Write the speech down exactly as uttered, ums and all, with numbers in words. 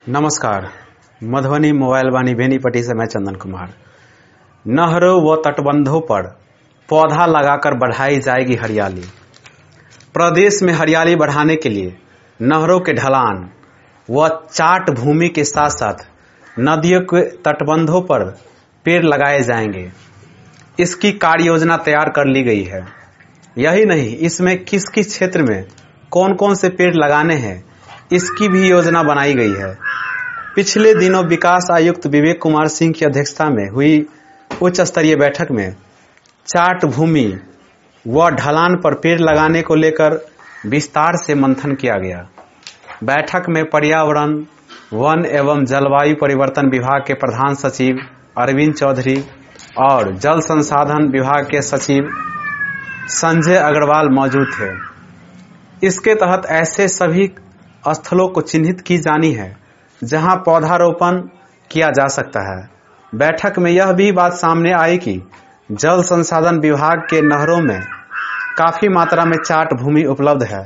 नमस्कार। मधुबनी मोबाइल वाणी बेनीपट्टी से मैं चंदन कुमार। नहरों व तटबंधों पर पौधा लगाकर बढ़ाई जाएगी हरियाली। प्रदेश में हरियाली बढ़ाने के लिए नहरों के ढलान व चाट भूमि के साथ साथ नदियों के तटबंधों पर पेड़ लगाए जाएंगे। इसकी कार्य योजना तैयार कर ली गई है। यही नहीं, इसमें किस किस क्षेत्र में कौन कौन से पेड़ लगाने हैं, इसकी भी योजना बनाई गई है। पिछले दिनों विकास आयुक्त विवेक कुमार सिंह की अध्यक्षता में हुई उच्च स्तरीय बैठक में चाट भूमि व ढलान पर पेड़ लगाने को लेकर विस्तार से मंथन किया गया। बैठक में पर्यावरण, वन एवं जलवायु परिवर्तन विभाग के प्रधान सचिव अरविंद चौधरी और जल संसाधन विभाग के सचिव संजय अग्रवाल मौजूद थे। इसके तहत ऐसे सभी स्थलों को चिन्हित की जानी है जहां पौधारोपण किया जा सकता है। बैठक में यह भी बात सामने आई कि जल संसाधन विभाग के नहरों में काफी मात्रा में चाट भूमि उपलब्ध है।